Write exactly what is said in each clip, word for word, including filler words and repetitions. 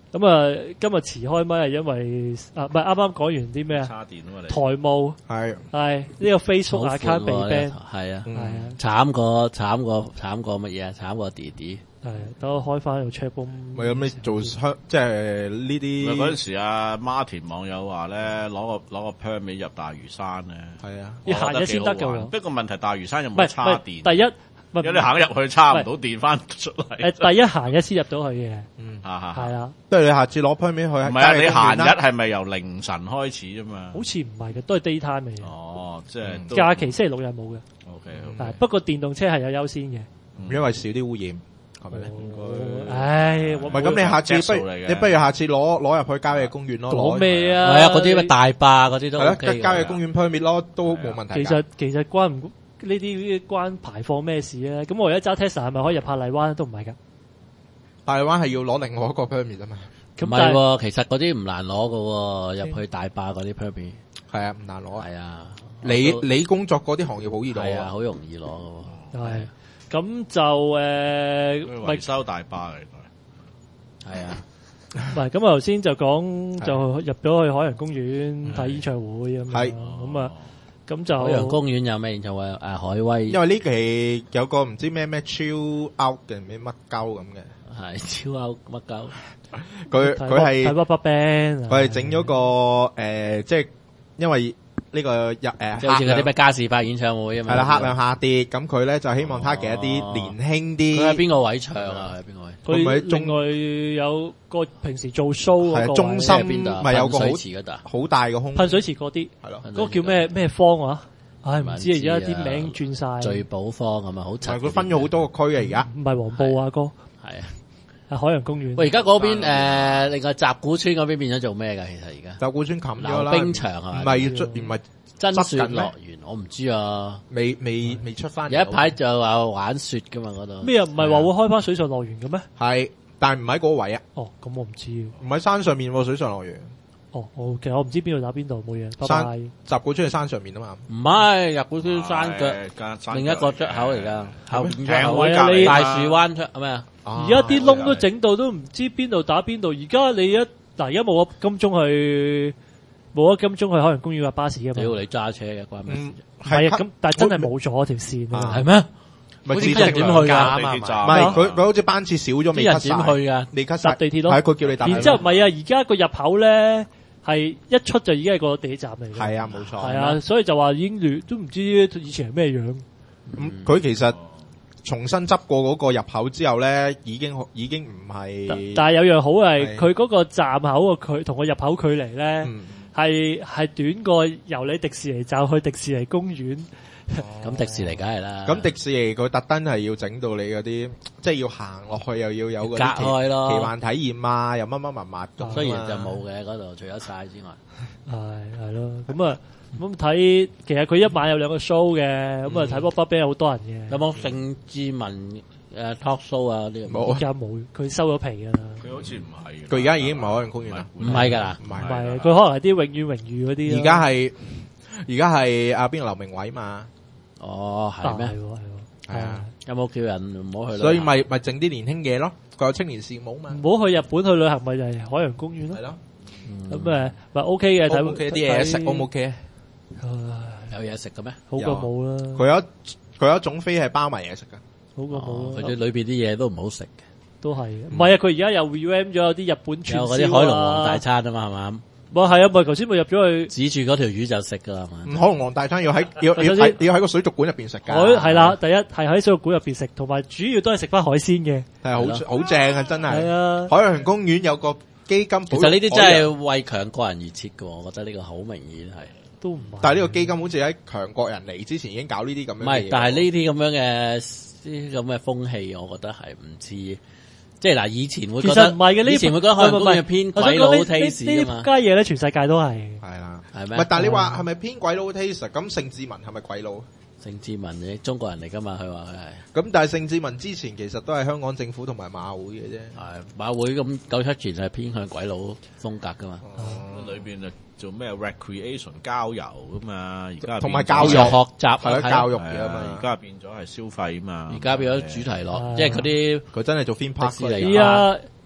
咁啊，今日遲開咪係因為啊，唔係啱啱講完啲咩啊？ 叉電啊嘛，你台務係係呢個 Facebook account 被 ban， 係啊， 係啊， 慘過慘過慘過乜嘢啊？慘過弟弟。 係等我開翻個 check room。 咪咁你做香即係呢啲嗰陣時啊，Martin 網友話咧，攞個攞個 permit 入大嶼山咧， 係啊， 要行一先得㗎喎。 不過問題大嶼山有唔係冇叉電？ 第一， 如果你行入去叉唔到電翻出嚟。 誒，第一行一先入到去嘅， 嗯， 啊係啦。 不如你下次攞 permit 去。 唔係啊，你閒日係咪由凌晨開始啫嘛？ 好似唔係嘅，都係 daytime 嚟嘅。 哦，即係假期星期六日冇嘅。 O K， 係不過電動車係有優先嘅， 因為少啲污染。係咪咧？ 唉， 唔係咁，你下次不如你不如下次攞攞入去郊野公園咯。 攞咩啊？ 係啊，嗰啲咩大壩嗰啲都係咯，郊野公園 permit 咯，都冇問題。 其實其實關唔呢啲關排放咩事啊？咁我而家揸 Tesla 係咪可以入下荔灣都唔係㗎？ 大荔灣係要攞另外一個 permit 啊嘛。 唔係喎，其實嗰啲唔難攞㗎喎，入去大壩嗰啲 permit。 係啊，唔難攞。 係啊， 你你工作嗰啲行業好易攞。 係啊，好容易攞㗎喎。 係。咁就誒， 維修大巴嚟， 係啊， 唔係咁啊！頭先就講就入咗去海洋公園睇演唱會咁樣，咁啊，咁就海洋公園有咩演唱會？誒，海威， 因為呢期有個唔知咩咩 chill out 嘅咩乜鳩咁嘅， 係 chill out 乜鳩？ 佢佢係睇 RubberBand， 佢係整咗個誒，即係因為。呢個入誒， 即係好似嗰啲咩嘉士伯演唱會啊嘛， 係啦，客量下跌，咁佢咧就希望他嘅一啲年輕啲。 佢喺邊個位唱啊？喺邊個位？ 佢另外有個平時做 show 嗰個中心咪有個好好大嘅空噴水池嗰啲， 係咯， 嗰個叫咩咩坊啊？唉，唔知而家啲名轉晒。 聚寶坊咁啊，好齊。 佢分咗好多個區啊，而家唔係黃埔啊哥， 係啊。 係海洋公園。 喂，而家嗰邊誒，另外集古村嗰邊變咗做咩㗎？其實而家集古村冚咗啦， 冰場係咪？ 唔係要出，唔係真雪樂園，我唔知啊， 未未未出翻。 有一排就話玩雪㗎嘛嗰度。 咩啊？唔係話會開翻水上樂園嘅咩？ 係，但係唔喺嗰個位啊。 哦，咁我唔知。 唔喺山上面喎，水上樂園。 哦，我其實我唔知邊度打邊度，冇嘢。 山集古村係山上面啊嘛。 唔係，集古村山腳另一個出口嚟㗎，後邊出口大樹灣出係咩啊？ 而家啲窿都整到都唔知邊度打邊度。而家你一嗱，而家冇咗金鐘去，冇咗金鐘去海洋公園嘅巴士㗎嘛？ 屌你揸車嘅關咩事？ 係啊，咁但係真係冇咗條線啊？ 係咩？ 咪啲人點去㗎？ 唔係佢佢好似班次少咗，未 cut 晒。 點去㗎？ 未 cut 搭地鐵咯。 係佢叫你搭。 然之後唔係啊，而家個入口咧係一出就已經係個地鐵站嚟嘅。 係啊，冇錯。 係啊，所以就話已經亂，都唔知以前係咩樣。 咁佢其實。重新執過嗰個入口之後咧，已經已經唔係。 但係有樣好係，佢嗰個站口個距同個入口距離咧，係係、嗯、短過由你迪士尼站去迪士尼公園。 咁、哦、迪士尼梗係啦。 咁迪士尼佢特登係要整到你嗰啲，即係要行落去又要有嗰啲隔開咯， 奇幻體驗啊，又乜乜物物咁。 雖然就冇嘅嗰度，除咗晒之外。 係係咯，咁啊。咁睇，其實佢一晚有兩個 show 嘅，咁啊睇 RubberBand 有好多人嘅。 有冇盛智文誒 talk show 啊啲？ 冇， 而家冇，佢收咗皮噶啦。 佢好似唔係， 佢而家已經唔係海洋公園啦， 唔係㗎啦， 唔係， 唔係，佢可能係啲永遠榮譽嗰啲。 而家係而家係阿邊個劉明偉嘛？ 哦，係咩？ 係喎係喎， 係啊。 有冇叫人唔好去？ 所以咪咪整啲年輕嘢咯，佢有青年事務嘛。 唔好去日本去旅行，咪就係海洋公園咯。 係咯。 咁誒，咪 OK 嘅睇 OK 啲嘢食，O 唔 OK？ 有嘢食嘅咩？ 好過冇啦。 佢有佢有一種飛係包埋嘢食噶， 好過冇。 佢哋裏邊啲嘢都唔好食嘅， 都係。唔係啊，佢而家又 revamp 咗有啲日本串燒啊， 有嗰啲海龍王大餐啊嘛，係嘛？ 唔係啊，咪頭先咪入咗去指住嗰條魚就食噶啦嘛。 海龍王大餐要喺要要喺要喺個水族館入邊食噶。 係啦，第一係喺水族館入邊食，同埋主要都係食翻海鮮嘅。 係好好正啊，真係。 係啊， 海洋公園有個基金， 其實呢啲真係為強國人而設嘅，我覺得呢個好明顯係。 都唔係， 但係呢個基金好似喺強國人嚟之前已經搞呢啲咁樣嘅嘢。 唔係，但係呢啲咁樣嘅啲咁嘅風氣，我覺得係唔似，即係嗱，以前會覺得， 其實唔係嘅，呢以前會覺得海洋公園偏鬼佬 taste 啊嘛。 呢家嘢咧，全世界都係。 係啦， 係咩？ 唔係，但係你話係咪偏鬼佬 taste？咁盛智文係咪鬼佬？ 盛智文嘅中國人嚟噶嘛？佢話佢係。 咁但係盛智文之前其實都係香港政府同埋馬會嘅啫。 係馬會咁九七前係偏向鬼佬風格噶嘛？ 裏邊就做咩 recreation 郊遊噶嘛？而家同埋教育學習係咯，教育嘢啊嘛。 而家變咗係消費啊嘛。 而家變咗主題樂，即係嗰啲佢真係做 theme park 嚟。而家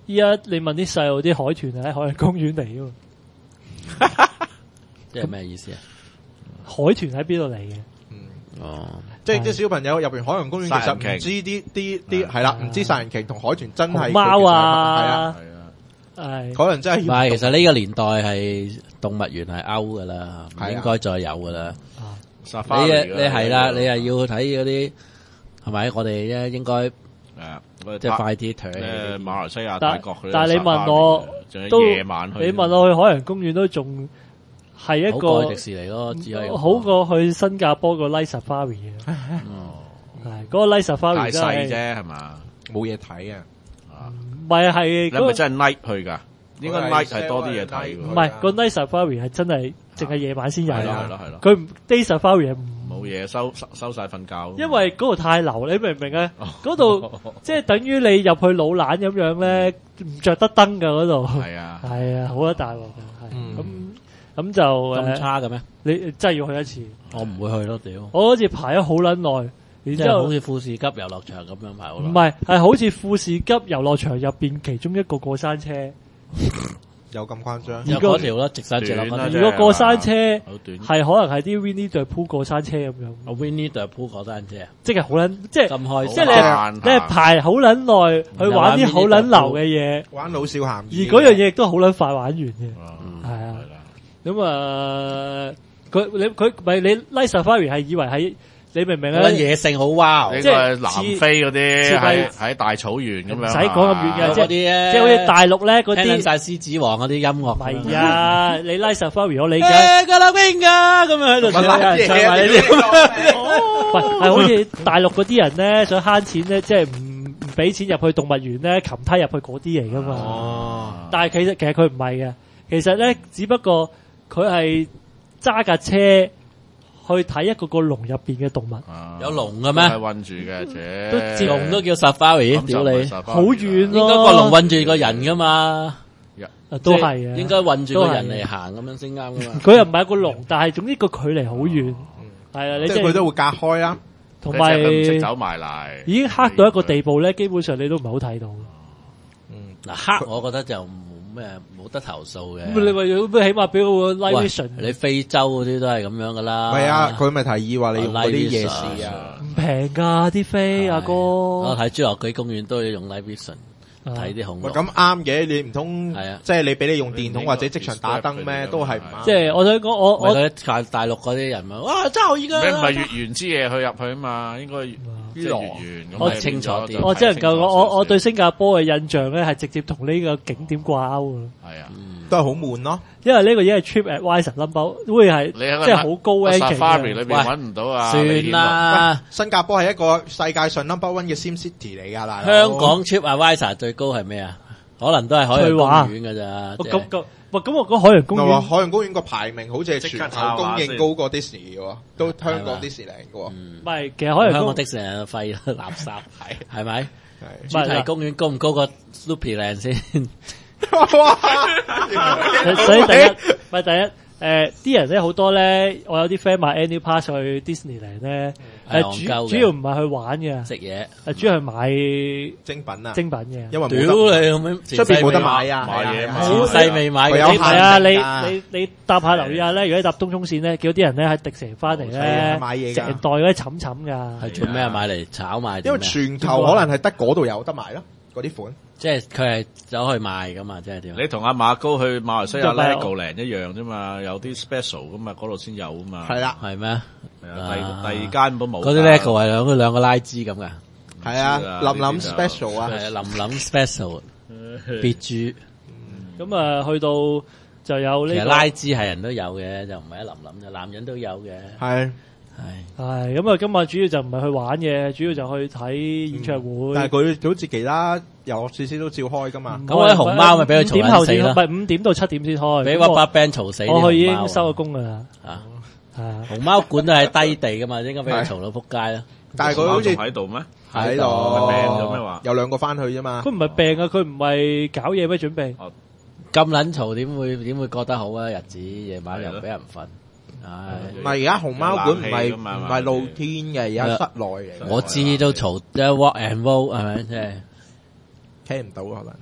依家你問啲細路啲海豚係喺海洋公園嚟㗎嘛？ 即係咩意思啊？ 海豚喺邊度嚟嘅？ 哦， 即係啲小朋友入邊海洋公園，其實唔知啲啲啲係啦，唔知殺人鯨同海豚真係貓啊， 係啊， 係可能真係。 唔係，其實呢個年代係動物園係 out 噶啦，唔應該再有噶啦。你你係啦，你係要睇嗰啲係咪？我哋咧應該。 誒， 即係快啲退。 誒，馬來西亞、泰國嗰啲， 但係你問我，都夜晚去。 你問我去海洋公園都仲係一個好過迪士尼咯，只係好過去新加坡個 Night Safari 嘅。 哦， 係嗰個 Night Safari 太細啫，係嘛？ 冇嘢睇啊！ 唔係係， 你係咪真係 night 去㗎？應該 night 係多啲嘢睇。 唔係個 Night Safari 係真係淨係夜晚先有。係咯係咯係咯。 佢 Day Safari 係唔冇嘢收收曬瞓覺， 因為嗰度太流，你明唔明啊？嗰度即係等於你入去老懶咁樣咧，唔着得燈噶嗰度。係啊，係啊，好得大鑊嘅。係咁咁就咁差嘅咩？ 你真係要去一次， 我唔會去咯，屌！ 我好似排咗好撚耐，然之後好似富士急遊樂場咁樣排好耐。 唔係，係好似富士急遊樂場入邊其中一個過山車。 有咁誇張？ 有嗰條咯，直晒直落嗰條。 如果過山車係可能係啲 Winnie the Pooh 過山車咁樣。 啊 Winnie the Pooh 過山車啊， 即係好撚，即係咁開心。 即係你你係排好撚耐去玩啲好撚流嘅嘢， 玩老少咸宜。 而嗰樣嘢亦都好撚快玩完嘅，係啊。咁啊， 佢你佢咪你 Night Safari 係以為喺。你明唔明啊？ 野性好哇！ 即係南非嗰啲喺喺大草原咁樣， 唔使講咁遠嘅，即係啲咧， 即係好似大陸咧嗰啲聽晒獅子王嗰啲音樂。 係啊，你 Night Safari 我理解。 誒，個老兵啊，咁樣喺度唱埋呢啲。 喂，係好似大陸嗰啲人咧，想慳錢咧，即係唔唔俾錢入去動物園咧，擒梯入去嗰啲嚟噶嘛。哦。但係其實其實佢唔係嘅，其實咧只不過佢係揸架車。去睇一個個籠入邊嘅動物， 有籠嘅咩？ 係韞住嘅， 都籠都叫 safari，屌你， 好遠咯。 應該個籠韞住個人噶嘛， 都係啊， 應該韞住個人嚟行咁樣先啱噶嘛。 佢又唔係個籠，但係總之個距離好遠，係啊，你即係佢都會隔開啦， 同埋唔識走埋嚟， 已經黑到一個地步咧，基本上你都唔係好睇到。 嗯，嗱黑我覺得就。咩冇得投訴嘅？ 咁你咪要咩？起碼俾個 live vision。 你非洲嗰啲都係咁樣噶啦。 唔係啊，佢咪提議話你用嗰啲夜視啊， 唔平噶啲飛，阿哥。 我睇侏羅紀公園都要用 live vision 睇啲恐龍。 咁啱嘅，你唔通係啊？ 即係你俾你用電筒或者即場打燈咩？都係唔啱。 即係我想講，我我大大陸嗰啲人啊，哇真係而家。 你唔係月圓之夜去入去啊嘛？應該。即係月圓， 我清楚啲。 我只能夠我我我對新加坡嘅印象咧，係直接同呢個景點掛鈎嘅。 係啊， 都係好悶咯。 因為呢個嘢係 TripAdvisor number，會係即係好高 ranking 嘅。 Safari 裏邊揾唔到啊！ 算啦， 新加坡係一個世界上 number one 嘅 Sim City 嚟㗎啦。 香港 TripAdvisor 最高係咩啊？可能都係海洋公園㗎咋。 咁咁。喂，咁我講海洋公園， 海洋公園個排名好似係全球供應高過迪士尼嘅喎，都香港迪士尼嘅喎。唔係，其實海洋香港迪士尼廢垃圾，係係咪？主題公園高唔高過 Snoopyland 先？ 哇！ 所以第一，咪第一。誒啲人咧好多咧，我有啲 friend 買 annual pass 去 Disneyland 咧，誒主主要唔係去玩嘅， 食嘢， 誒主要係買精品啊， 精品嘅。 因為屌你咁樣， 出邊冇得買啊， 買嘢前世未買嘅， 係啊！你你你搭下留意下咧，如果你搭東涌線咧，見到啲人咧喺迪士尼翻嚟咧， 買嘢成袋嗰啲冚冚㗎。 係做咩啊？買嚟炒賣？ 因為全球可能係得嗰度有得賣咯，嗰啲款。 即係佢係走去賣噶嘛，即係點？ 你同阿馬高去馬來西亞 Legoland 一樣啫嘛，有啲 special 噶嘛，嗰度先有啊嘛。 係啦， 係咩？ 第第二間都冇。 嗰啲 Lego 係兩個兩個拉枝咁噶。 係啊，林林 special 啊， 係林林 special，別注。 咁啊，去到就有呢。 其實拉枝係人都有嘅，就唔係一林林就男人都有嘅。 係。 係，係咁啊！今日主要就唔係去玩嘅，主要就去睇演唱會。 嗯、但係佢好似其他遊樂設施都照開噶嘛。 咁我啲熊貓咪俾佢嘈死咯。 唔係五點到七點先開。 俾屈巴 band 嘈死。 我去已經收咗工噶啦。 啊， 係啊。 熊貓館都係低地噶嘛，應該俾佢嘈到撲街啦。 但係佢好似喺度咩？ 喺度。 病咗咩話？ 有兩個翻去啫嘛。 佢唔係病啊，佢唔係搞嘢咩準備？ 咁撚嘈點會點會覺得好啊？日子夜晚又俾人瞓。係， 唔係而家熊貓館唔係唔係露天嘅，而家室內嘅。 我知都嘈，即係 walk and roll 係咪？即係聽唔到可能。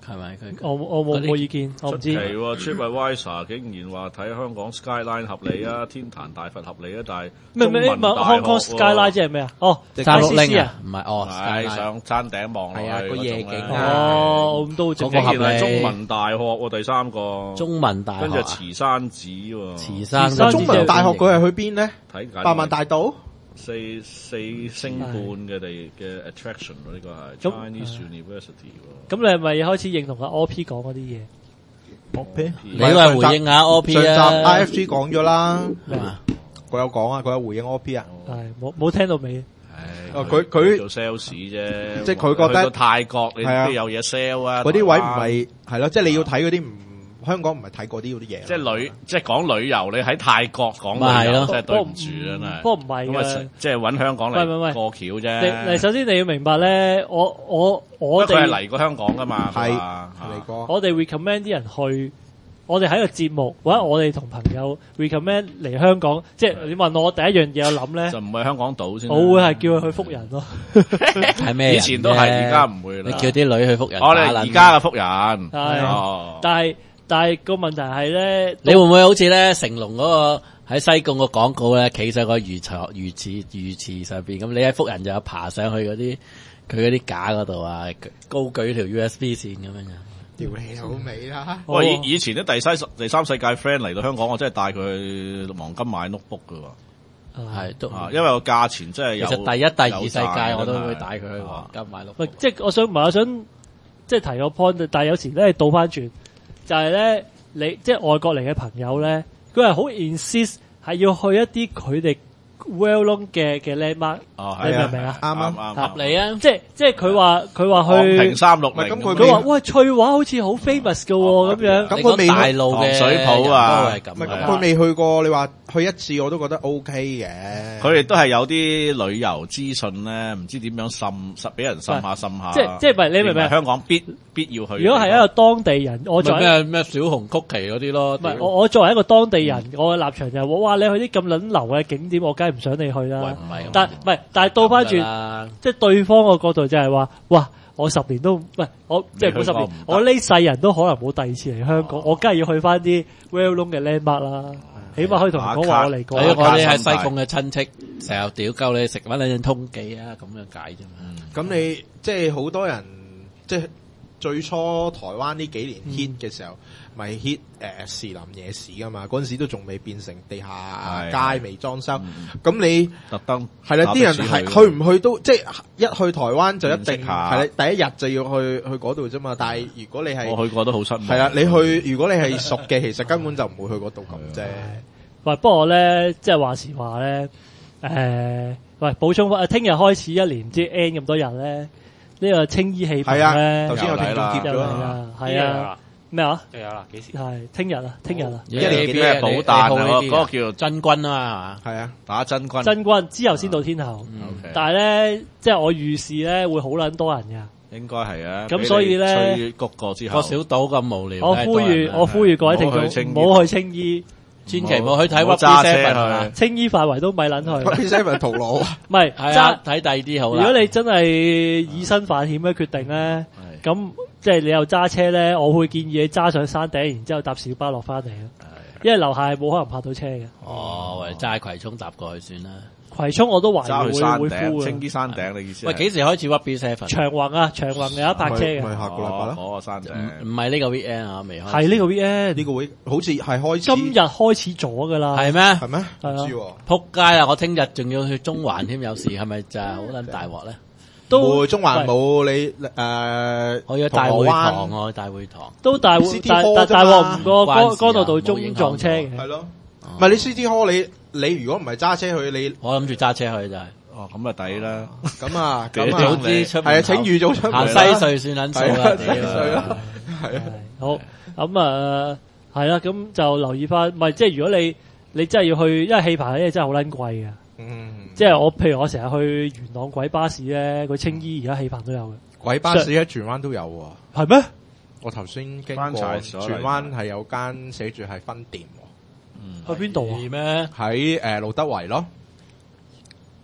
係咪？佢我我冇冇意見，我唔知。 出奇喎 ，TripAdvisor 竟然話睇香港 Skyline 合理啊，天壇大佛合理啊，但係咩咩咩 Hong Kong Skyline 即係咩啊？哦， 大陸 I C C 啊， 唔係哦， 係上山頂望落去個夜景哦，咁都竟然係中文大學喎，第三個中文大學， 跟住慈山寺喎， 慈山慈山寺中文大學佢係去邊咧？ 睇解百萬大道。 四四星半嘅地嘅 attraction 喎，呢個係 Chinese University 喎。 咁你係咪開始認同阿 O P 講嗰啲嘢 ？O P， 你都係回應下 O P 啊？ 上集 I F G 講咗啦， 咩啊？ 佢有講啊，佢有回應 O P 啊。 係冇冇聽到尾？ 哦，佢佢做 sales 啫， 即係佢覺得去到泰國你邊有嘢 sell 啊？ 嗰啲位唔係係咯，即係你要睇嗰啲唔。香港唔係睇過啲嗰啲嘢， 即係旅，即係講旅遊。你喺泰國講旅遊，真係對唔住真係。 不過唔係嘅， 即係揾香港嚟過橋啫。 你首先你要明白咧，我我我哋係嚟過香港噶嘛， 係嚟過。 我哋 recommend 啲人去，我哋喺個節目或者我哋同朋友 recommend 嚟香港，即係你問我第一樣嘢我諗咧， 就唔係香港島先。 我會係叫佢去福人咯。 係咩？ 以前都係，而家唔會啦。 你叫啲女去福人， 我哋而家嘅福人係，但係。但係個問題係咧， 你會唔會好似咧成龍嗰個喺西貢個廣告咧，企上個魚池魚池魚池上邊咁？你喺福人就有爬上去嗰啲佢嗰啲架嗰度啊，高舉條 U S B 線咁樣。 屌你好味啦！ 喂，以以前啲第三第三世界 friend 嚟到香港，我真係帶佢去黃金買 notebook 噶喎。 係都， 因為個價錢真係有。 其實第一、第二世界我都會帶佢去黃金買 notebook。 即係我想唔係我想即係提個 point，但係有時咧倒翻轉。就係咧，你即係外國嚟嘅朋友咧，佢係好 insist 係要去一啲佢哋 well known 嘅嘅 landmark，你明唔明啊？ 啱啱合理啊！ 即係即係佢話佢話去平三六零， 咁佢佢話喂翠華好似好 famous 㗎喎，咁樣咁佢未大陸嘅水泡啊， 係咁。 唔係咁佢未去過，你話去一次我都覺得 OK 嘅。 佢哋都係有啲旅遊資訊咧，唔知點樣滲實俾人滲下滲下。 即係即係唔係你明唔明？ 香港必必要去。 如果係一個當地人，我作為咩咩小紅曲奇嗰啲咯。 唔係我我作為一個當地人，我嘅立場就係哇！你去啲咁撚流嘅景點，我梗係唔想你去啦。 唔係， 但唔係，但係倒翻轉，即係對方個角度就係話，哇！我十年都唔係我即係冇十年，我呢世人都可能冇第二次嚟香港，我梗係要去翻啲 well known 嘅 landmark 啦。起碼可以同人講話我嚟過。 我哋係西貢嘅親戚，成日屌鳩你食翻兩隻通記啊，咁樣解啫嘛。 咁你即係好多人，即係最初台灣呢幾年 hit 嘅時候，咪 hit 誒士林夜市噶嘛？嗰陣時都仲未變成地下街，未裝修。咁你特登係啦，啲人係去唔去都即係一去台灣就一定係啦，第一日就要去去嗰度啫嘛。但係如果你係我去過都好失望。 係啦，你去如果你係熟嘅，其實根本就唔會去嗰度咁啫。 喂，不過咧，即係話時話咧，誒，喂，補充翻，聽日開始一年唔知 N 咁多日咧，呢個青衣戲棚咧， 頭先有聽眾貼咗啦，係啊，咩啊？ 又有啦，幾時？ 係聽日啊，聽日啊， 一年咩寶誕啊？嗰個叫真軍啊嘛， 係啊， 打真軍。 真軍之後先到天后，但係咧，即係我預示咧會好撚多人㗎。 應該係啊。 咁所以咧， 吹谷過之後， 個小島咁無聊。 我呼籲，我呼籲各位聽眾唔好去青衣。 千祈唔好去睇 Wabi Seven 青衣範圍都咪撚去。 Wabi Seven 徒勞， 唔係揸睇第二啲好啦。 如果你真係以身犯險嘅決定咧，咁即係你又揸車咧，我會建議你揸上山頂，然之後搭小巴落翻嚟咯。因為樓下係冇可能泊到車嘅。 哦，喂，揸葵涌搭過去算啦。 葵涌我都懷疑會會敷青衣山頂，你意思？ 喂，幾時開始 Wabi Seven？ 長宏啊，長宏有一泊車嘅。 咪下個禮拜啦。 嗰個山頂唔係呢個 weekend 啊，未開。 係呢個 weekend， 呢個會好似係開始。 今日開始咗噶啦。 係咩？ 係咩？ 唔知喎。 撲街啊！我聽日仲要去中環添，有時係咪就係好撚大鑊咧？ 都中環冇你誒， 我要大會堂喎，大會堂都大會大大大鑊唔過干干諾道中撞車嘅。 係咯，唔係你 City Hall 你你如果唔係揸車去，你我諗住揸車去就係。 哦，咁啊抵啦。 咁啊，咁早啊， 啲出係啊，請預早出行西隧算撚數啦， 西隧啦，係啊。 好，咁啊，係啦，咁就留意翻，唔係即係如果你你真係要去，因為戲棚呢真係好撚貴嘅。 嗯， 即係我，譬如我成日去元朗鬼巴士咧，佢青衣而家戲棚都有嘅。 鬼巴士喺荃灣都有喎。 係咩？ 我頭先經過荃灣係有間寫住係分店。 嗯，去邊度啊？ 咩？ 喺誒路德圍咯。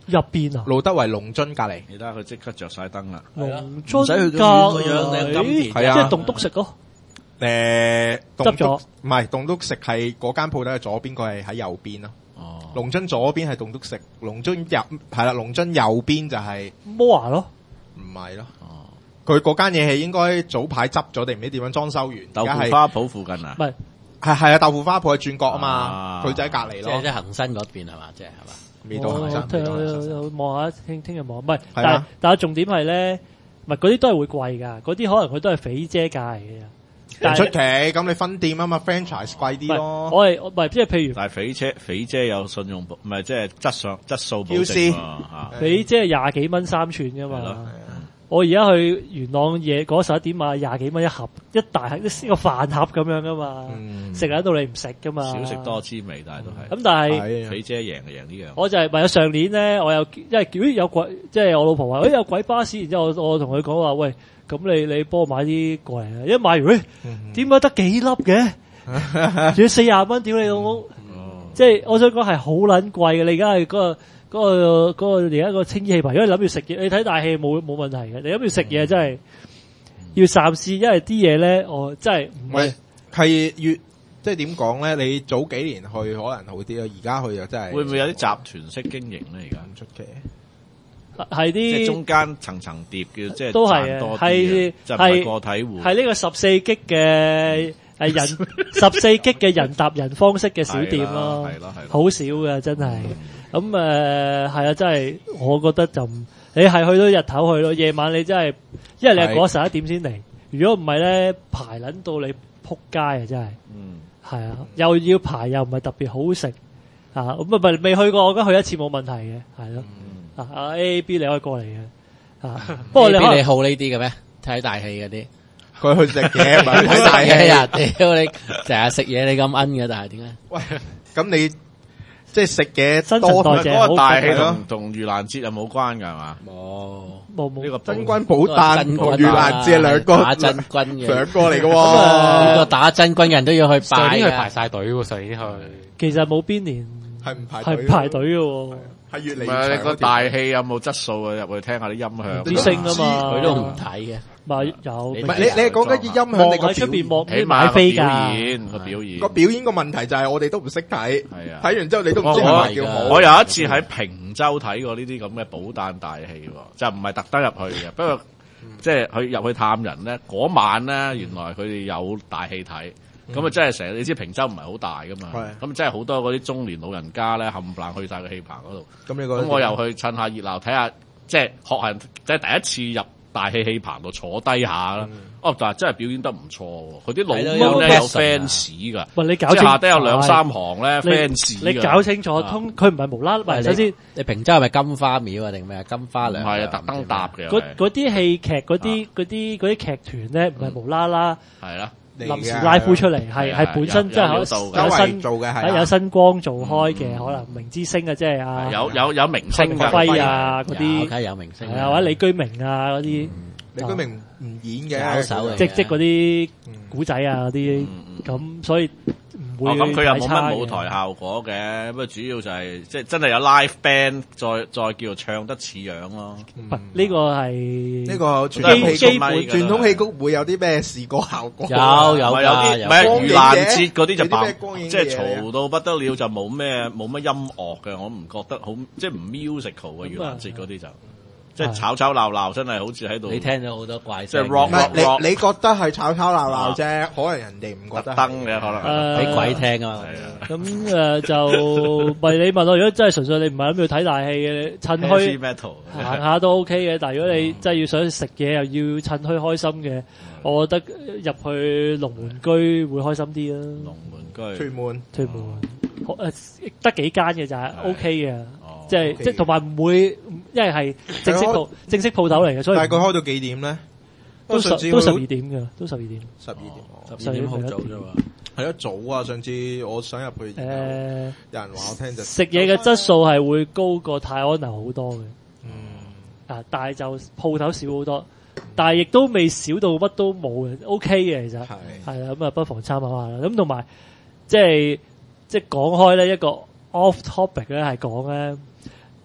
入邊啊， 路德圍龍津隔離， 你睇下佢即刻着晒燈啦， 龍津唔使去隔咁遠個樣你金田係啊即係棟篤食咯。 誒執咗唔係棟篤食係嗰間鋪頭嘅左邊，佢係喺右邊咯。 哦， 龍津左邊係棟篤食，龍津右係啦，龍津右邊就係摩華咯， 唔係咯。 哦， 佢嗰間嘢係應該早排執咗定唔知點樣裝修完， 豆而家係腐花鋪附近啊唔，係係係啊，豆腐花鋪係轉角啊嘛， 啊佢就喺隔離咯即係即。係恒生嗰邊係嘛？即係係嘛？ 未到恒生，未到恒生我望下聽聽日望，唔係， 係但係啊但係重點係咧，唔係嗰啲都係會貴㗎，嗰啲可能佢都係肥姐價嚟嘅。但係唔出奇，咁你分店啊嘛，franchise 貴唔係啲咯。 我係我唔係即係譬如但係肥姐肥姐有信用保，唔係即係質上質素保 Q 證 C 喎嚇肥姐係廿幾蚊三寸㗎係咯嘛。我而家去元朗夜嗰十一點買廿幾蚊一盒，一大盒一個飯盒咁樣㗎嘛， 嗯食喺度你唔食㗎嘛。 少食多滋味，但係都係咁，但係。 係啊肥姐贏就贏呢樣。 我就係為咗上年咧，我有因為咦有鬼，即係我老婆話，誒有鬼巴士，然之後我我同佢講話，喂，咁你你幫我買啲過嚟啊！一買完，誒點解得幾粒嘅？仲要四廿蚊，屌你老母！ 哦， 即係我想講係好撚貴嘅。你而家係嗰個嗰個嗰個而家個清衣氣牌，如果你諗住食嘢，你睇大戲冇冇問題嘅。你諗住食嘢真係要三思，因為啲嘢咧，我真係唔係唔係係越即係點講咧？你早幾年去可能好啲咯，而家去就真係會唔會有啲集團式經營咧？而家唔出奇。 係即係啲中間層層疊嘅，即係都係嘅賺多啲係嘅，就唔係個體戶。 係呢個十四 G 嘅誒人十四 G 嘅人搭人方式嘅小店咯， 係咯係咯好少嘅真係。咁誒係啊，真係我覺得就唔你係去到日頭去咯，夜晚你真係，因為你係嗰十一點先嚟。如果唔係咧，排撚到你撲街啊！真係， 嗯， 係啊，又要排又唔係特別好食啊！咁啊唔係未去過，我覺得去一次冇問題嘅，係咯。啊啊 A B 你可以過嚟嘅，啊不過你可能你你好呢啲嘅咩？睇大戲嗰啲， 佢去食嘢唔係睇大睇戲啊！屌你成日食嘢你咁奀嘅，但係點解？ 喂，咁你即係食嘢新陳多代謝嗰個大戲係咯同同盂蘭節又冇關㗎係嘛？ 冇冇冇呢個真君寶誕真同盂蘭節兩個打真軍嘅， 兩個嚟嘅呢喎， 個打真軍嘅人都要去拜上年佢排嘅。 晒隊喎，上年去。 其實冇邊年係唔排係唔排隊嘅喎。 係越嚟唔係越你個大戲有冇質素啊？入去聽下啲音響。 啲聲啊嘛， 佢都唔睇嘅。 咪有你唔係你你係講緊啲音響望你個喺出邊望起啲買碼個表飛㗎。 演個表演個表演個問題就係我哋都唔識睇， 係啊睇完之後你都唔知我係咪叫好。 我有一次喺平洲睇過呢啲咁嘅寶誕大戲喎，就唔係特登入去嘅，不過即係去入去探人咧，嗰晚咧原來佢哋有大戲睇，咁啊真係成日你知平洲唔係好大噶嘛， 係咁真係好多嗰啲中年老人家咧冚唪唥去晒個戲棚嗰度， 咁你覺得咁我又去趁下熱鬧睇下，即係學人即係第一次入大戲戲棚度坐低下啦，哦，但係真係表演得唔錯喎，佢啲老睇到有妹咧有 passion 啊 fans 噶， 喂，你搞即係清下低有兩三行咧你 fans 㗎你搞清楚， 啊通佢唔係無啦啦。喂，首先你平洲係咪金花廟啊？定咩啊？金花唔娘係啊，特登搭嘅， 嗰嗰啲戲劇嗰啲嗰啲嗰啲劇團咧，唔係無啦啦係啦。 臨時拉夫出嚟，係係係本身即係可有有周有圍新做嘅係啊有新光做開嘅，可能明之星啊，即係啊有有有明星陳㗎輝啊嗰有啲， 梗係有明星係啊或者李居明啊嗰啲， 李居明唔演嘅， 搞手嚟即即嗰啲嗯古仔啊嗰啲，咁所以唔哦， 會咁佢又冇太差嘅乜舞台效果嘅，不過主要就係即係真係有 live band，再再叫做唱得似樣咯。 唔係呢個係呢個傳都係統戲曲基本傳統戲曲會有啲咩視覺效果？ 有有唔係有啲有唔係光影盂蘭嘅節嗰啲就有啲爆咩光影嘅即係嘢啊嘈到不得了，就冇咩冇乜音樂嘅，我唔覺得好即係唔 musical 嘅盂蘭節嗰啲就即係吵吵鬧鬧，真係好似喺度你聽咗好多怪即係聲嘅， rock 唔係 rock 你你覺得係吵吵鬧鬧啫，可能人哋唔覺得係特登嘅可能誒俾鬼聽啊嘛。 係啊。 咁誒就咪你問我，如果真係純粹你唔係諗住睇大戲嘅，趁 Heavy 墟 metal 行下都 OK 嘅。但係如果你真係要想食嘢又要趁墟開心嘅，我覺得入去龍門居會開心啲啦。 龍門居屯門屯門誒得幾間嘅就係 OK 嘅， 哦即係 OK 即係同埋唔會，因為係正式鋪正式鋪頭嚟嘅，所以大概開到幾點咧？ 都十上次都十好二點嘅，都十二點。 十二點，哦十二點好早啫嘛。 係咯早啊！上次我想入去，有誒人話我聽就食嘢嘅質素係會高過泰安樓好多嘅。 嗯啊，但係就鋪頭少好多，但係亦都未少到乜都冇嘅，OK 嘅其實係係啦，咁啊不妨參考下啦。咁同埋即係即係講開咧一個 off topic 咧係講咧，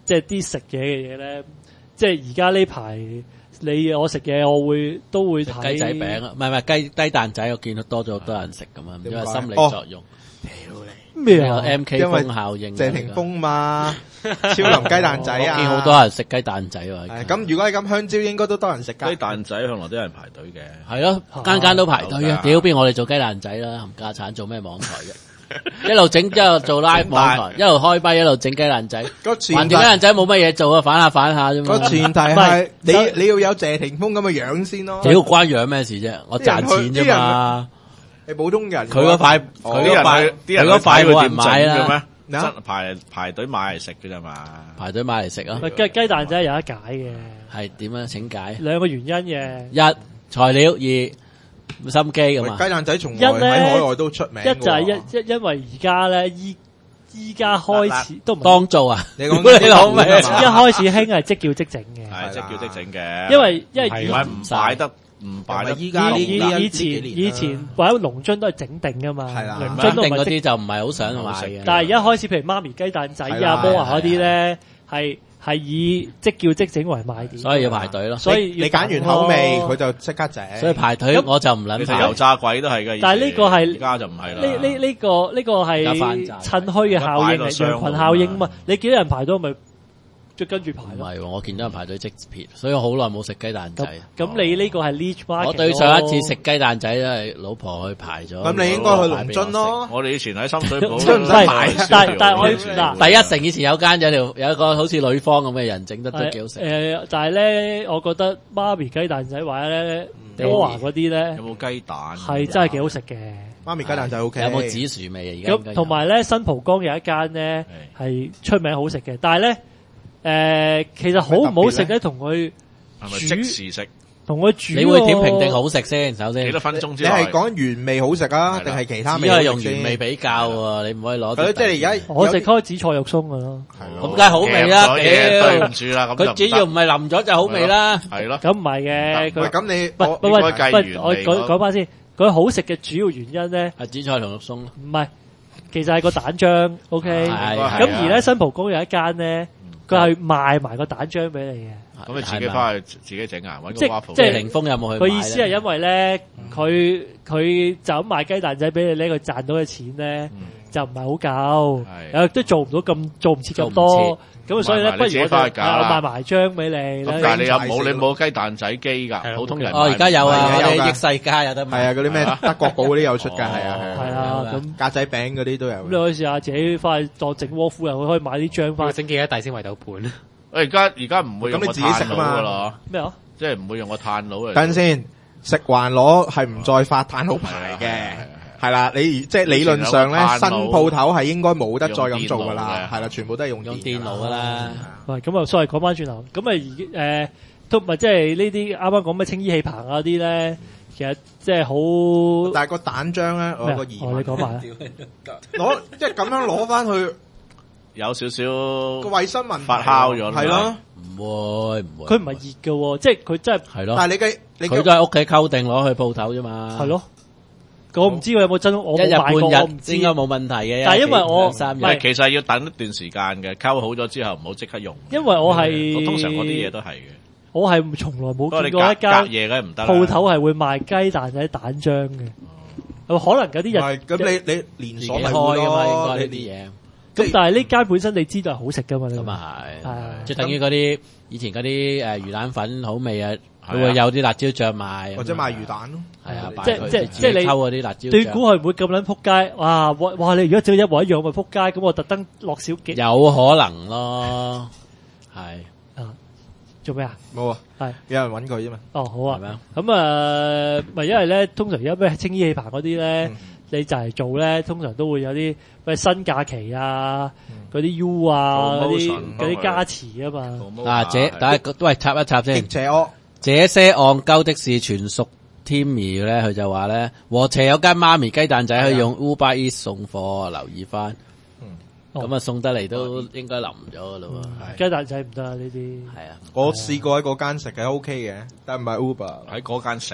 即係啲食嘢嘅嘢咧，即係而家呢排你我食嘢，我會都會睇雞仔餅啊，唔係唔係雞雞蛋仔，我見到多咗好多人食咁啊，因為心理作用。 咩啊 ？M K 風效應， 謝霆鋒嘛，超淋雞蛋仔啊！ 我見好多人食雞蛋仔喎。 咁如果係咁，香蕉應該都多人食㗎。 雞蛋仔向來都有人排隊嘅。 係咯，間間都排隊嘅。屌邊我哋做雞蛋仔啦，冚家產做咩網台嘅？一路整一路做 live 網台，一路開班一路整雞蛋仔。橫掂雞蛋仔冇乜嘢做啊，反下反下啫嘛。 個前提係你你要有謝霆鋒咁嘅樣先咯。 屌關樣咩事啫？我賺錢啫嘛。 你普通人， 佢嗰塊佢嗰塊佢嗰塊冇人買啦。 真排排隊買嚟食嘅啫嘛， 排隊買嚟食啊！ 雞雞蛋仔有得解嘅， 係點啊？請解兩個原因嘅， 一材料，二心機咁啊！ 雞蛋仔從來喺海外都出名， 一就係一一因為而家咧依依家開始都唔當做啊！ 你講呢個咩？ 一開始興係即叫即整嘅， 係即叫即整嘅， 因為因為唔係唔擺得。唔擺得依家以以前以前或者龍津都係整定噶嘛， 係啦， 龍津都定嗰啲就唔係好想買嘅。 但係而家開始，譬如媽咪雞蛋仔啊、摩華嗰啲咧，係係以即叫即整為賣點， 所以要排隊咯。 所以你揀完口味，佢就即刻整。 所以排隊我就唔諗排。 油炸鬼都係嘅， 但係呢個係而家就唔係啦。 呢呢呢個呢個係趁虛嘅效應嚟，羊群效應嘛。你幾多人排隊咪？就跟住排唔係喎，我見到人排隊即撇，所以我好耐冇食雞蛋仔。 咁你呢個係 niche market。 我對上一次食雞蛋仔都係老婆去排咗。 咁你應該去龍津咯。 我哋以前喺深水埗唔使排。 但但係我嗱第一城以前有間有條有一個好似女方咁嘅人整得都幾好食。 誒，但係咧，我覺得媽咪雞蛋仔或者咧摩華嗰啲咧， 有冇雞蛋？ 係真係幾好食嘅。 媽咪雞蛋仔 O K。 有冇紫薯味啊？而家咁同埋咧，新蒲崗有一間咧係出名好食嘅，但係咧。誒，其實好唔好食咧？同佢係咪即時食？ 同佢煮， 你會點評定好食先？首先幾多分鐘之內？你係講原味好食啊，定係其他味？ 只係用原味比較喎，你唔可以攞。 即係而家我食開紫菜肉鬆㗎咯。 咁梗係好味啦， 對唔住啦，咁佢只要唔係淋咗就好味啦。 係咯， 咁唔係嘅，佢咁你不不不，我講講翻先，佢好食嘅主要原因咧係紫菜同肉鬆咯。 唔係，其實係個蛋漿。O K，咁而咧新蒲崗有一間咧。佢係賣埋個蛋漿俾你嘅， 咁你自己翻去自己整啊？揾個即蛙鋪。 即係霆鋒有冇去？ 佢意思係因為咧，佢佢就咁賣雞蛋仔俾你咧，佢賺到嘅錢咧就唔係好夠，又都做唔到咁做唔切咁多，咁所以咧不如我就賣埋漿俾你。 咁但係你有冇你冇雞蛋仔機㗎？普通人哦，而家有啊，我哋益世家有得賣。 係啊，嗰啲咩德國寶嗰啲有出㗎，係啊係啊，咁格仔餅嗰啲都有。咁你可以試下自己翻去當整窩夫，又可以買啲漿翻。 整幾多大先圍到盤？ 誒而家而家唔會用個炭爐㗎啦， 咩啊？ 即係唔會用個炭爐嚟。 等先，食環攞係唔再發炭爐牌嘅，係啦。你即係理論上咧，新鋪頭係應該冇得再咁做㗎啦，係啦，全部都係用用電腦㗎啦。 喂，咁啊，所謂講翻轉頭，咁啊而誒都咪即係呢啲啱啱講咩青衣氣棚嗰啲咧，其實即係好。 但係個蛋漿咧，我個疑問。 你講埋攞即係咁樣攞翻去。 有少少個衛生問題發酵咗， 係咯， 唔會唔會， 佢唔係熱嘅，即係佢真係係咯。 但係你嘅你佢都係屋企溝定攞去鋪頭啫嘛。 係咯，我唔知佢有冇真，我一日半日我唔知應該冇問題嘅。 但係因為我三日， 其實要等一段時間嘅，溝好咗之後唔好即刻用。 因為我係通常嗰啲嘢都係嘅。 我係從來冇見過一間嘢嘅唔得鋪頭係會賣雞蛋仔蛋漿嘅。可能有啲人咁你你連鎖咪開㗎嘛，應該呢呢啲嘢。 咁但係呢間本身你知道係好食噶嘛？ 咁啊係， 係即係等於嗰啲以前嗰啲誒魚蛋粉好味啊，佢會有啲辣椒醬賣， 或者賣魚蛋咯。 係啊， 即即即係你溝嗰啲辣椒醬。 對估佢唔會咁撚撲街，哇哇！你如果整一模一樣咪撲街，咁我特登落少幾。 有可能咯，係啊，做咩啊？ 冇啊， 係有人揾佢啫嘛。 哦，好啊，咁啊，咪因為咧，通常而家咩青衣氣棚嗰啲咧。你就係做咧，通常都會有啲咩新假期啊，嗰啲 U 啊，嗰啲嗰啲加持啊嘛。 啊，這大家都係插一插先。 極邪惡， 這些戇鳩的事全屬 Timmy 咧，佢就話咧，和斜有間媽咪雞蛋仔可以用 Uber Eats 送貨，留意翻。咁啊送得嚟都應該淋咗噶咯喎。 雞蛋仔唔得啊呢啲。 係啊， 我試過喺嗰間食嘅 OK 嘅，但唔係 Uber 喺嗰間食。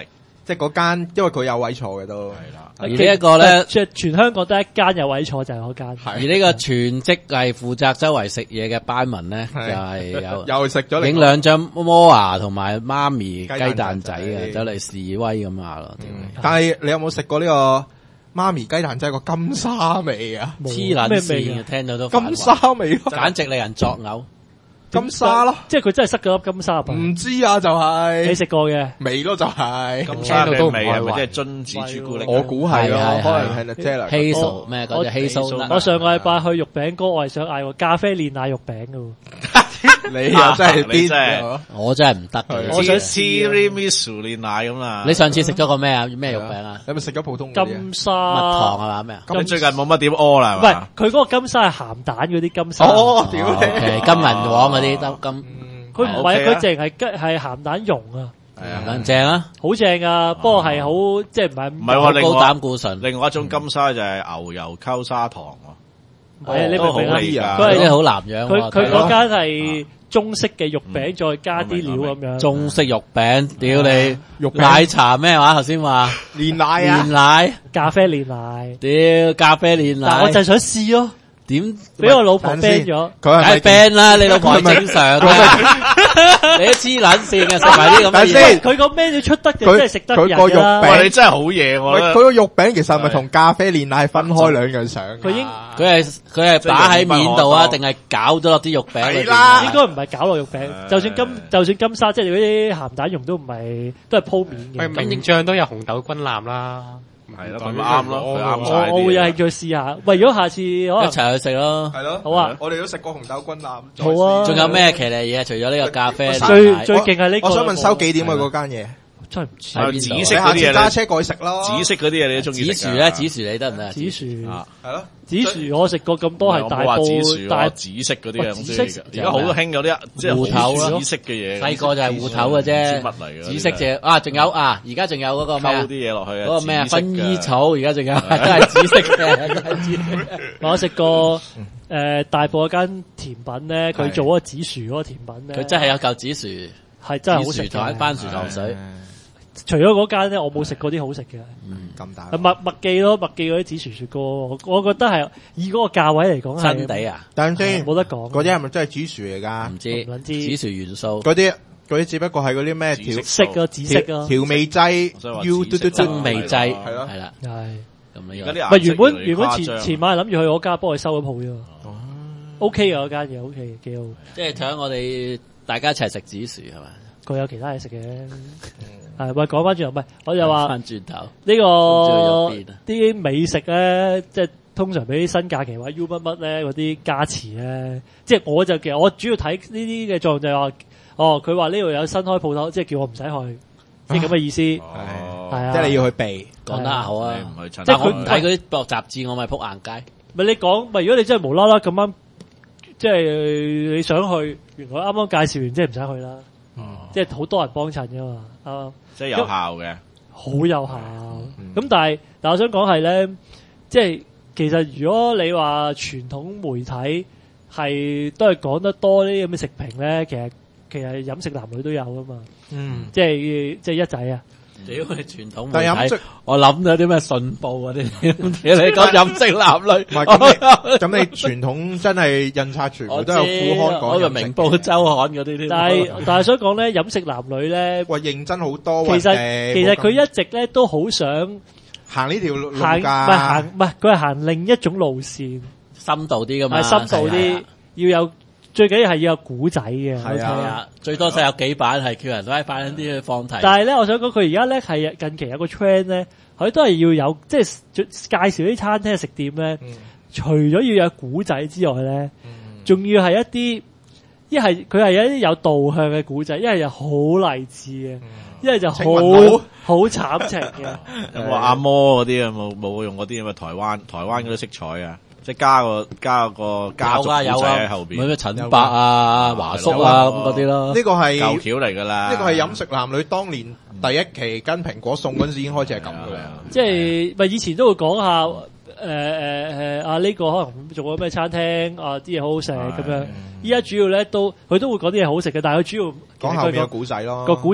即係嗰間，因為佢有位坐嘅都。 係啦， 而呢一個咧， 即係全香港得一間有位坐就係嗰間。 而呢個全職係負責周圍食嘢嘅班文咧，就係係有又食咗影兩張摩牙同埋媽咪雞雞蛋蛋仔仔嘅，走嚟示威咁啊咯。 嗯但係你有冇食過呢個媽咪雞蛋仔個金沙味啊？ 冇黐撚咩味線嘅， 啊聽到都反金胃沙味咯， 簡直令人作嘔。 金沙咯， 即係佢真係塞咗粒金沙入去。 唔知啊就係你食過嘅？ 味咯就係。 金沙聽到都唔嘅味係咪開胃即係榛子朱古力？ 我估係咯係係， 可能係 Nutella。 Hazel 咩嗰隻我 Hazel， 我上個禮拜去肉餅哥，我係想嗌個咖啡煉奶肉餅嘅喎。 你又真係你真係癲， 我真係唔得嘅。 我想 Tiramisu 煉奶咁啦。 你上次食咗個咩啊？咩肉餅啊？ 你有冇食咗普通嗰啲啊金沙蜜糖係嘛咩啊？ 咁你最近冇乜點屙啦唔係係嘛？ 佢嗰個金沙係鹹蛋嗰啲金沙。 哦，屌你！ OK，金銀黃嗰啲都金， 佢唔係啊， OK 啊佢淨係雞係鹹蛋蓉啊， 係啊， 咁正啊！ 好正啊！不過係好即係唔係唔係喎好高另外膽固醇， 另外一種金沙就係牛油溝砂糖喎。 係啊，你明唔明啊？ 都好味㗎佢係嗰啲好南洋喎。 佢佢睇落嗰間係中式嘅肉餅，再加啲料咁樣。 中式肉餅，屌你肉餅奶茶咩話？頭先話煉奶啊煉！奶， 咖啡煉奶， 屌咖啡煉奶但我就，係想試咯， 點俾我老婆等先 ban 咗。 佢係咪梗係 ban 啦！你老婆係正常嘅，你都黐撚線嘅，食埋啲咁嘅嘢等先。 佢個 menu 出得嘅佢真係食得佢個肉人㗎啦餅喂，你真係好嘢我喂， 覺得。 佢個肉餅其實係咪同咖啡煉奶分開兩樣相㗎？ 佢應佢係佢係擺喺面度啊，定係搞咗落啲肉餅裏邊係啦啊應該唔係搞落肉餅， 誒就算金就算金沙，即係嗰啲鹹蛋蓉都唔係都係鋪面喂， 嘅。 名將都有紅豆軍艦啦， 係咯，咁啱咯，佢啱晒我我會有啲興趣試下。喂，如果下次可一能齊去食咯。 係咯， 好啊我哋都食過紅豆軍艦，再好啊試仲有咩騎呢嘢？除咗呢個咖啡我最奶最勁係呢個。 我想問收幾點啊？嗰間嘢， 真係唔知。 係喺邊度啊紫色你下次嗰啲嘢咧， 揸車過去食咯。 紫色嗰啲嘢你都中意食㗎紫薯咧，紫薯你得唔得啊？ 紫薯， 啊係咯， 紫薯我食過咁多係大我冇話紫埔薯， 大我紫色嗰啲嘢哦我中意紫色嘅。而家好多興嗰啲即係芋頭啊好紫色嘅嘢。 細個就係芋頭嘅唔知啫， 乜嚟嘅紫色隻啊，仲有啊，而家仲有嗰個咩啊溝啲嘢落去啊， 嗰個咩啊， 紫色嘅薰衣草，而家仲有都係紫色嘅，都係紫色嘅我食過誒大埔嗰間甜品咧，佢做嗰個紫薯嗰個甜品咧， 佢真係有嚿紫薯， 係真係好食紫薯同嘅。 番薯糖水， 除咗嗰間咧，我冇食過啲好食嘅。 咁大啊麥麥記咯，麥記嗰啲紫薯雪糕，我我覺得係以嗰個價位嚟講係新地啊， 等陣先， 冇得講。 嗰啲係咪真係紫薯嚟㗎唔？知唔撚知紫薯元素， 嗰啲嗰啲只不過係嗰啲咩調色啊，紫色啊， 調味劑所以話 ，U 嘟嘟紫色嘟增味劑係咯係啦， 係。 咁呢個而家啲唔係原本顏色原本前越嚟越誇張前晚係諗住去嗰間，幫佢收咗鋪啫嘛。O K 嘅嗰間嘢，O K 幾好。 即係想我哋大家一齊食紫薯係嘛？ 佢有其他嘢食嘅。係喂，講翻轉頭，唔係我就話翻轉頭， 呢唔知去咗個邊啊啲美食咧，即係通常俾啲新假期或者 U 乜乜咧嗰啲加持咧，即係我就其實我主要睇呢啲嘅作用就係話，哦佢話呢度有新開鋪頭，即係叫我唔使去，即係咁嘅意思。 哦係啊即係你要去避。 講得好啊！ 你唔去親， 即係佢但我唔睇嗰啲博雜誌，我咪撲硬街。 咪你講，咪如果你真係無啦啦咁啱，即係你想去，原來啱啱介紹完，即係唔使去啦。即係好多人幫襯噶嘛，啱。 即係有效嘅。 好有效。咁、但係，但我想講係咧，即係其實如果你話傳統媒體係都係講得多呢啲咁嘅食評咧，其實其實飲食男女都有噶嘛， 嗯， 即係即係一仔啊， 屌你傳統但係飲食媒體，我諗咗啲咩信報嗰啲，屌你講飲食男女， 唔係咁你咁你傳統真係印刷全部我都有副刊講我個飲食明報周刊嗰啲添。 但係但係想講咧，飲食男女咧， 喂認真好多。 其實其實佢一直咧都好想行呢條路行唔㗎， 係行唔係佢係行另一種路線， 深度啲噶嘛， 係深度係啲啊， 要有最緊要係要有古仔嘅。 係啊 OK？ 係啊，最多就有幾版係叫人拉快啲去放題。 但係咧，我想講佢而家咧係近期有個 trend 咧，佢都係要有即係介紹啲餐廳食店咧， 嗯除咗要有古仔之外咧，仲要係一啲一係佢係有一啲有導向嘅古仔，一係又好勵志嘅，一係就情雲佬好好慘情嘅。 有冇阿摩嗰啲啊？冇冇用嗰啲咁嘅台灣台灣嗰啲色彩啊？即係加個加個家族有啊有古仔喺啊， 後邊， 咩咩陳伯啊、華叔啊咁嗰啲咯。 呢個係舊橋嚟㗎啦。 呢個係飲食男女當年第一期跟蘋果送嗰陣時已經開始係咁㗎啦。 即係咪以前都會講下誒誒誒啊呢個可能做過咩餐廳啊啲嘢好好食咁樣。依家主要咧都佢都會講啲嘢好食嘅，但係佢主要講後面嘅古仔咯， 個古仔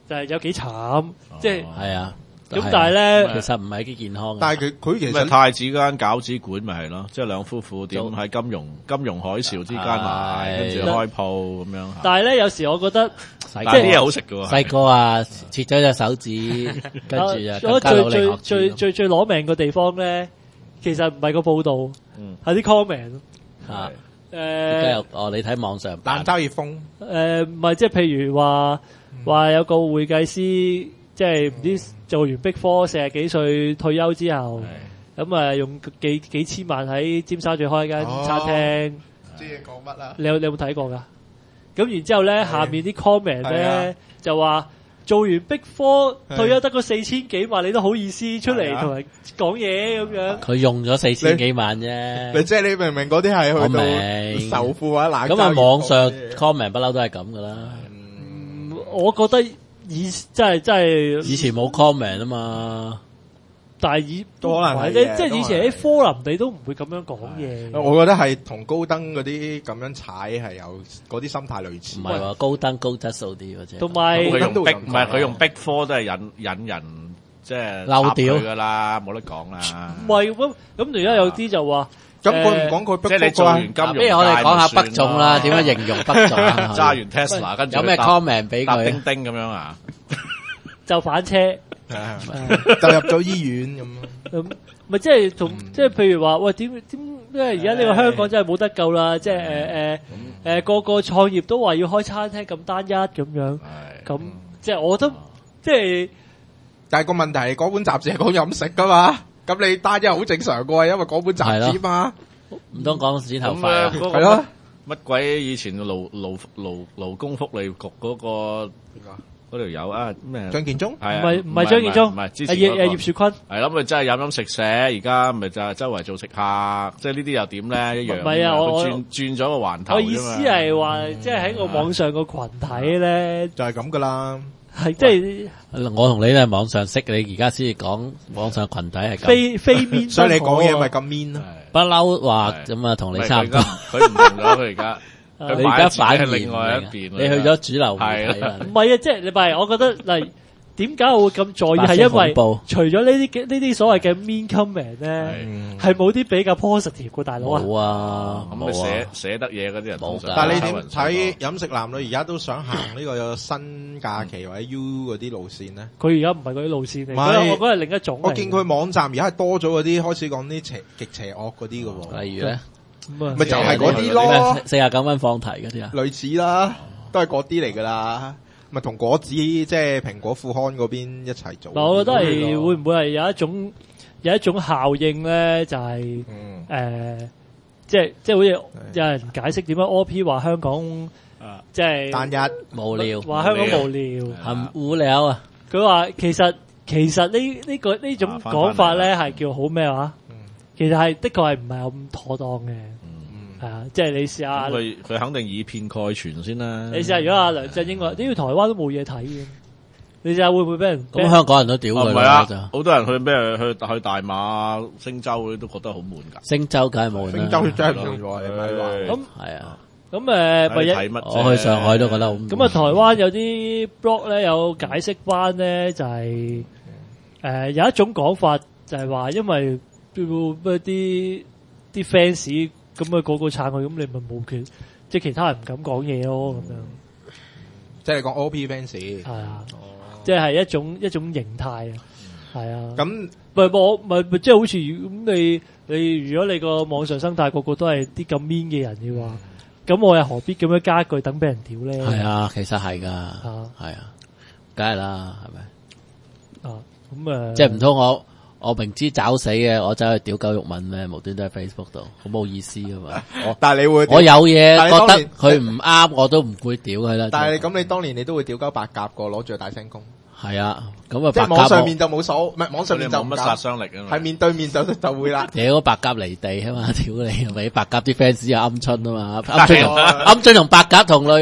就係有幾慘，即係係啊。 咁但係咧， 其實唔係幾健康嘅。 但係佢佢其咪實太子間餃子館咪係咯，即係兩夫婦點喺金融金融海嘯之間買，跟住開鋪咁樣。 但係咧，有時我覺得但係啲嘢好食嘅喎。 細個啊，切咗隻手指，跟住我啊， 最最最最最攞命嘅地方咧，其實唔係個報道，係啲 comment 啊。 誒， 哦，你睇網上冷嘲熱諷。 誒，唔係即係譬如話話有個會計師。即係唔知做完 Big Four 四十幾歲退休之後，咁啊用幾幾千萬喺尖沙咀開間餐廳。 知你講乜啦？ 你有你有冇睇過㗎？咁然之後咧，下面啲 comment 咧就話做完 Big Four 退休得個四千幾萬，你都好意思出嚟同人講嘢咁樣？ 佢用咗四千幾萬啫。 你即係你明唔明嗰啲係去到仇富或者冷嘲熱諷？ 咁啊，網上 comment 不嬲都係咁㗎啦。 我覺得。以真係真係以前冇 comment 啊嘛， 但係以都可能係即係以前喺 forum 你都唔會咁樣講嘢。 我覺得係同高登嗰啲咁樣踩係有嗰啲心態類似。 唔係話高登高質素啲嘅啫。 同埋佢用逼唔係佢用逼科都係引引人即係嬲屌㗎啦，冇得講啦。 唔係咁咁，而家有啲就話。 咁佢唔講佢， 即係你做完金融， 不如我哋講下北總啦，點樣形容北總？ 揸完 Tesla 跟住有咩 comment 俾佢？ 叮叮咁樣啊？ 就反車， 就入咗醫院咁。 咁咪即係同即係譬如話，喂點點，因為而家呢個香港真係冇得救啦，即係誒誒誒個個創業都話要開餐廳咁單一咁樣，咁即係我覺得即係， 但係個問題係嗰本雜誌係講飲食噶嘛。咁你單一好正常嘅，因為嗰本雜誌嘛， 唔通講剪頭髮啊？ 係咯， 乜鬼以前勞勞勞勞工福利局嗰個嗰條友啊咩？ 張建宗係唔係唔係張建宗， 唔係之係前嗰個葉葉樹坤。 係咯，咪真係飲飲食食，而家咪就係周圍做食客，即係呢啲又點咧？一樣。 唔係啊，我轉轉咗個環頭。 我意思係話，即係喺個網上個群體咧， 就係咁噶啦。 係即係我同你都係網上識，你而家先至講網上群體係咁， 非非面， 所以你講嘢咪咁 mean 咯。 不嬲話咁啊，同你差唔多。 佢唔同咗，佢而家你而家反而另外一邊， 你去咗主流媒體啦。 唔係啊，即係你咪，我覺得嗱，點解我會咁在意？係因為除咗呢啲呢啲所謂嘅 mean comment 咧，係冇啲比較 positive 嘅大佬啊。 冇啊， 咁咪寫寫得嘢嗰啲人冇。 但係你點睇飲食男女而家都想行呢個新假期或者 U 嗰啲路線咧？ 佢而家唔係嗰啲路線嚟，我覺得係另一種。 我見佢網站而家係多咗嗰啲開始講啲邪極邪惡嗰啲嘅喎。 例如咧， 咪就係嗰啲咯， 四十九蚊放題嗰啲啊， 類似啦，都係嗰啲嚟噶啦。咪同果子即係蘋果富康嗰邊一齊做。 我覺得係會唔會係有一種有一種效應咧？就係、是、誒、 嗯呃，即係即係好似有人解釋點解 O P 話香港即係單一無聊， 話香港無聊， 很無聊啊！ 佢話其實其實呢呢、呢個呢種講法咧係叫好咩話？嗯、其實係的確係唔係咁妥當嘅。係啊，即係你試下， 佢佢肯定以偏概全先啦。 你試下如果阿梁振英話，呢個台灣都冇嘢睇嘅，你試下會唔會俾人？ 咁香港人都屌佢啦，好多人去咩去去大馬、星洲嗰啲都覺得好悶噶。 星洲梗係悶啦， 星洲真係悶喎，你咪話。 咁係啊， 咁誒，咪睇乜？ 我去上海都覺得好悶。 咁啊，台灣有啲 blog 咧有解釋翻咧，就係誒有一種講法，就係話因為咩啲啲 fans。咁啊，個個撐佢，咁你咪冇權，即係其他人唔敢講嘢咯，咁樣。 即係講 O P fans。係啊，即係一種一種形態啊，係啊。 咁唔係我唔係即係好似咁你你如果你個網上生態個個都係啲咁 mean 嘅人嘅話，咁我又何必咁樣加句等俾人屌咧？ 係啊，其實係噶， 啊， 係啊，梗係啦，係咪？ 啊，咁誒， 即係唔通我？我明知找死嘅，我走去屌狗肉文咩？無端端喺 Facebook 度，好冇意思噶嘛？我但係你會， 我有嘢覺得佢唔啱，我都唔會屌佢啦。 但係咁，你當年你都會屌鳩白鴿個，攞住個大聲公。 係啊，咁啊， 即係網上面就冇所，唔係網上面就冇乜殺傷力啊。 係面對面就就會啦。 屌白鴿離地啊嘛，屌你，咪白鴿啲 fans 又鵪鶉啊嘛，鵪鶉同鵪鶉同白鴿同類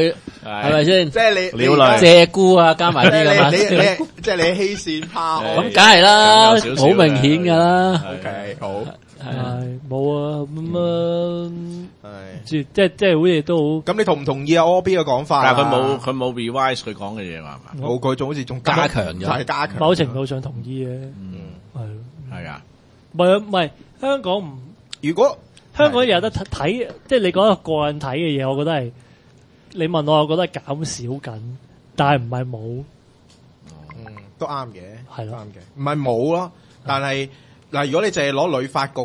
係咪先？ 即係你鳥類鷓鴣啊，加埋啲咁啊， 你你你即係你欺善怕惡。 咁梗係啦， 有少少好明顯㗎啦。 OK，好， 係冇啊咁啊， 係。 即即即係好似都好。 咁你同唔同意阿 O B 嘅講法啊？ 但係佢冇佢冇 revise 佢講嘅嘢嘛，係嘛？ 冇，佢仲好似仲加強咗就係加強。 某程度上同意嘅， 嗯， 係咯。 係啊， 唔係唔係香港唔如果香港有得睇，即係你講個個人睇嘅嘢，我覺得係你問我，我覺得係減少緊，但係唔係冇， 嗯都啱嘅， 係咯都啱嘅，唔係冇咯。但係嗱，如果你淨係攞旅發局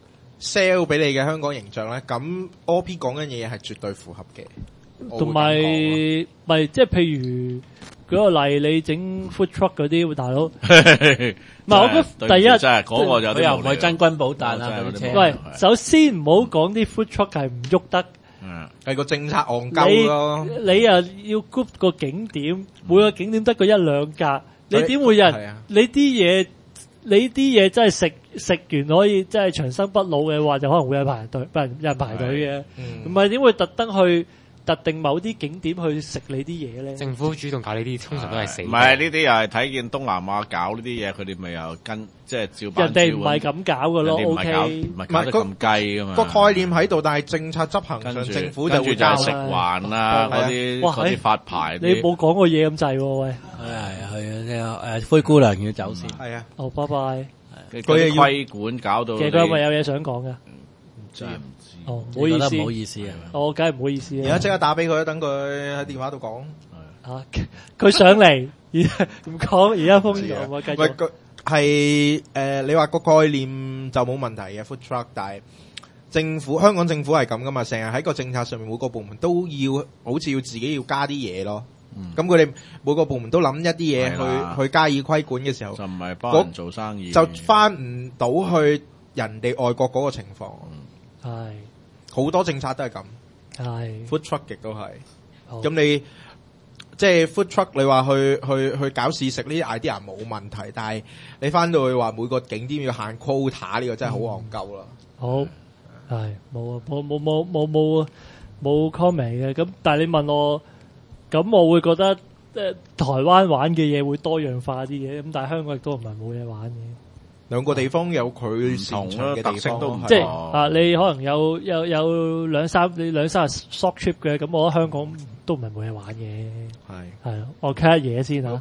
sell 俾你嘅香港形象咧，咁 O P 講緊嘢係絕對符合嘅。 同埋咪即係譬如舉個例，你整 food truck 嗰啲大佬，唔係我覺得第一真係嗰個有佢又唔啲無聊係真君寶誕啊，嗰啲車。 喂，首先唔好講啲 food truck 係唔喐得。 嗯係個政策戇鳩咯。 你你又要 group 個景點，每個景點得個一兩格，你點會有人？ 係啊你啲嘢，你啲嘢真係食食完可以真係長生不老嘅話，就可能會有排隊，有人有人排隊嘅。唔係點會特登去特定某啲景點去食你啲嘢咧？ 政府主動搞呢啲，通常都係死。 唔係呢啲又係睇見東南亞搞呢啲嘢，佢哋咪又跟即係照人版照哋唔係咁搞嘅咯人哋唔係搞 ，OK。 唔係搞得咁雞噶嘛？ 個概念喺度，但係政策執行上， 跟住政府就跟住就係食會交啦。 環啊嗰啲哇嗰啲發牌你啲， 冇講過嘢咁滯喎，喂。 係啊係啊，誒灰姑娘要走先。 係啊， 好，拜拜。 佢啲規管搞到其實佢係咪有嘢想講㗎？ 唔知唔知。 哦，唔好意思， 你覺得唔好意思啊？ 我梗係唔好意思啦。 而家即刻打俾佢，等佢喺電話度講。 啊！佢上嚟，而唔講，而家封咗，我繼喂， 續。 佢係誒，你話個概念就冇問題嘅 food truck，但係政府香港政府係咁噶嘛，成日喺個政策上面每個部門都要好似要自己要加啲嘢咯。咁佢哋每個部門都諗一啲嘢係啦去去加以規管嘅時候， 就唔係幫人做生意， 就翻唔到去人哋外國嗰個情況。 係好多政策都係咁係。 ，food truck 亦都係。 好咁你即係 food truck，你話去去去搞試食呢啲 idea 冇問題，但係你翻到去話每個景點要限 quota 呢個真係好戇鳩啦。 好係冇啊，冇冇冇冇冇冇 comment 嘅。咁但係你問我，咁我會覺得誒台灣玩嘅嘢會多樣化啲嘅，咁但係香港亦都唔係冇嘢玩嘅。 兩個地方有佢擅長嘅地唔同咯特色方咯， 都唔同即係哦啊，你可能有有有兩三你兩三日 short trip 嘅，咁我覺得香港都唔係冇嘢玩嘅。 係。 係咯，我 cut 嘢先嚇。